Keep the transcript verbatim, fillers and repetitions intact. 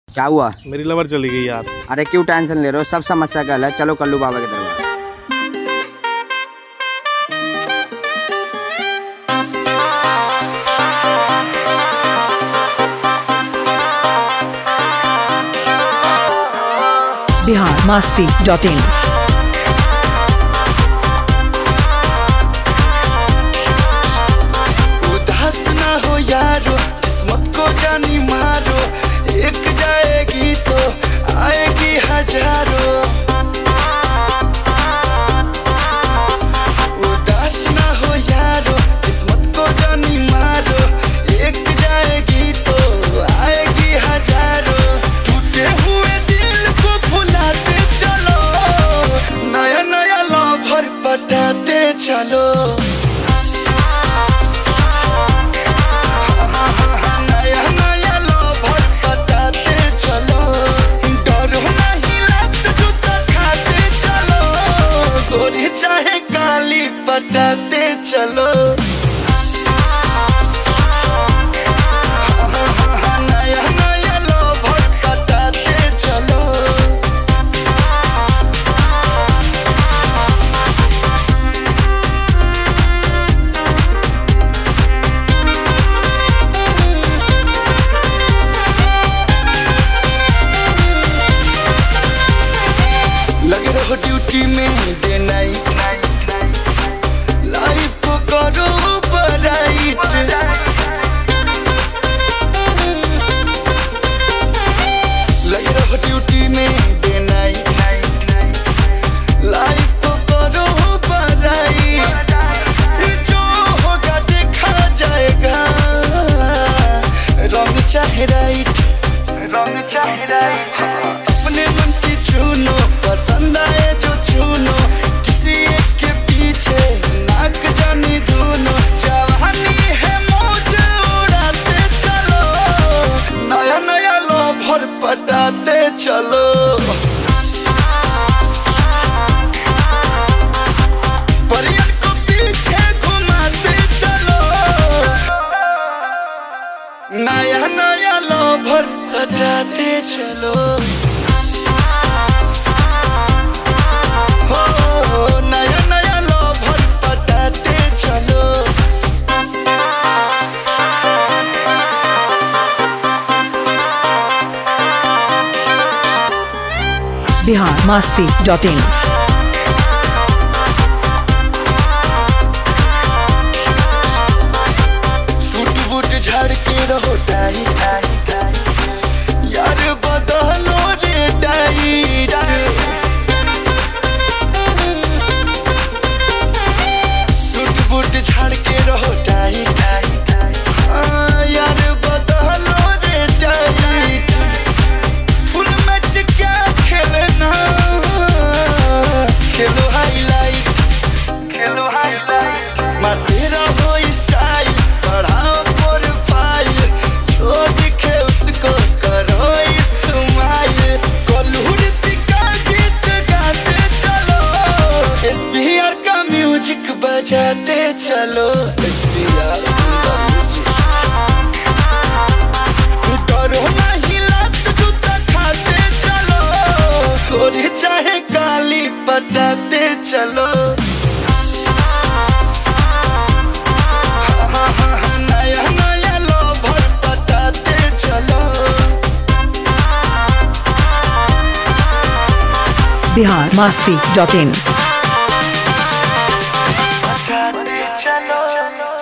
क्या हुआ? मेरी लवर चली गई यार। अरे क्यों टेंशन ले रहे हो, सब समस्या का हल है। चलो कल्लू बाबा के दरबार। Bihar Masti dot in. उदास ना हो यारो, किस्मत को जानी मारो, एक जाएगी तो आएगी हजारों। उदास ना हो यारो, किस्मत को जानी मारो, एक जाएगी तो आएगी हजारों। टूटे हुए दिल को भुलाते चलो, नया नया लवर पटाते चलो। चाहे काली पटाते चलो। नया नया लवर पटाते चलो। लगे रहो ड्यूटी में डे नाइट, लाइफ को करो ब्राइट। लगे रहो ड्यूटी में डे नाइट, लाइफ को करो ब्राइट। जो होगा देखा जाएगा, रंग चाहे राइट, रंग चाहे राइट। अपने मन की चुनो, पसंद आए जो चुनो, किसी एक के पीछे नाक जानी दोनों। जवानी है मौज उड़ाते चलो, नया नया लवर पटाते चलो। परियन को पीछे घुमाते चलो, नया नया लवर पटाते चलो। नया नया लवर पटाते चलो। Bihar Masti dot in. Suit boot झाड़ के रहो टाइट, यार बदलो रे टाइट। सूट बूट झाड़ के रहो टाइट, हाँ यार बदलो रे टाइट। फुल मैच क्या खेलना, खेलो हाईलाइट, खेलो हाईलाइट। मारते रहो स्टाइल, बढ़ाओ प्रोफाइल, जो दिखे उसको करो इस्माइल। कॉलर का गीत गाते चलो, एसबीआर का म्यूजिक बजाते चलो। एसबीआर का म्यूजिक। डरो नहीं लात जूता खाते चलो, गोरी चाहे काली पटाते चलो। नया नया लवर पटाते चलो। Bihar Masti dot in. पटाते चलो।